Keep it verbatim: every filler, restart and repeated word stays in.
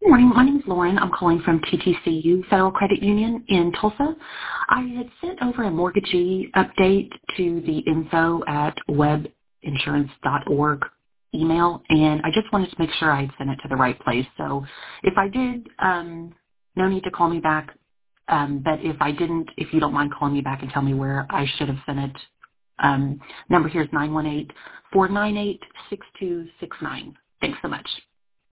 morning. My name is Lauren. I'm calling from T T C U Federal Credit Union in Tulsa. I had sent over a mortgagee update to the info at web insurance dot org email, and I just wanted to make sure I had sent it to the right place. So if I did, um, no need to call me back. Um, but if I didn't, if you don't mind calling me back and tell me where I should have sent it, um, number here is nine one eight, four nine eight, six two six nine. Thanks so much.